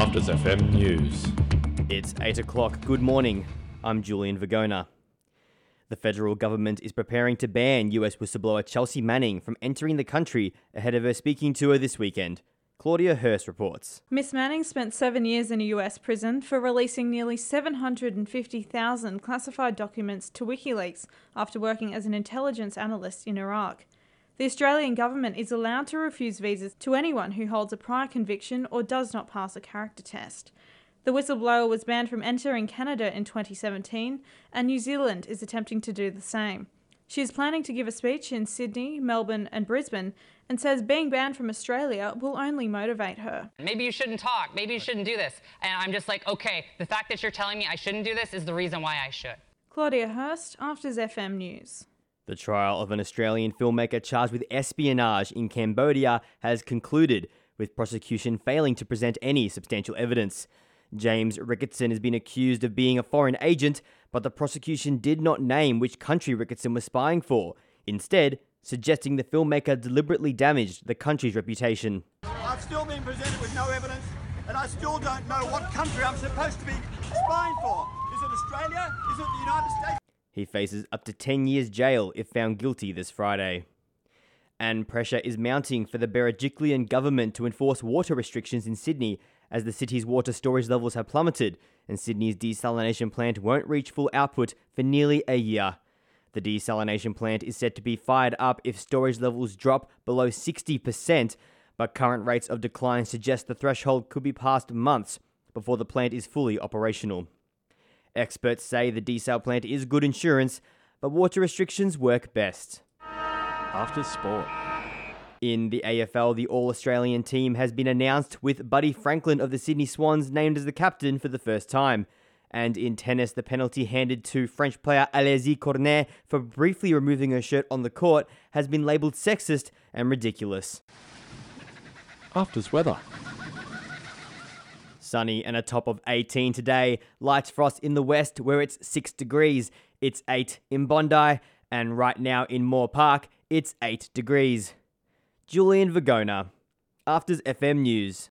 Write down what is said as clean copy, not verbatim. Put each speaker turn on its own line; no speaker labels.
Afters FM News.
It's 8 o'clock. Good morning. I'm Julian Vergona. The federal government is preparing to ban US whistleblower Chelsea Manning from entering the country ahead of her speaking tour this weekend. Claudia Hurst reports.
Miss Manning spent 7 years in a US prison for releasing nearly 750,000 classified documents to WikiLeaks after working as an intelligence analyst in Iraq. The Australian government is allowed to refuse visas to anyone who holds a prior conviction or does not pass a character test. The whistleblower was banned from entering Canada in 2017, and New Zealand is attempting to do the same. She is planning to give a speech in Sydney, Melbourne and Brisbane, and says being banned from Australia will only motivate her.
Maybe you shouldn't talk, maybe you shouldn't do this. And I'm just like, okay, the fact that you're telling me I shouldn't do this is the reason why I should.
Claudia Hurst, Afters FM News.
The trial of an Australian filmmaker charged with espionage in Cambodia has concluded, with prosecution failing to present any substantial evidence. James Ricketson has been accused of being a foreign agent, but the prosecution did not name which country Ricketson was spying for, instead suggesting the filmmaker deliberately damaged the country's reputation.
I've still been presented with no evidence, and I still don't know what country I'm supposed to be spying for. Is it Australia? Is it the United States?
He faces up to 10 years jail if found guilty this Friday. And pressure is mounting for the Berejiklian government to enforce water restrictions in Sydney as the city's water storage levels have plummeted and Sydney's desalination plant won't reach full output for nearly a year. The desalination plant is set to be fired up if storage levels drop below 60%, but current rates of decline suggest the threshold could be passed months before the plant is fully operational. Experts say the desal plant is good insurance, but water restrictions work best.
After sport.
In the AFL, the All-Australian team has been announced with Buddy Franklin of the Sydney Swans named as the captain for the first time. And in tennis, the penalty handed to French player Alizé Cornet for briefly removing her shirt on the court has been labelled sexist and ridiculous.
Afters weather.
Sunny and a top of 18 today. Light frost in the west where it's 6 degrees. It's 8 in Bondi. And right now in Moore Park, it's 8 degrees. Julian Vergona, Afters FM News.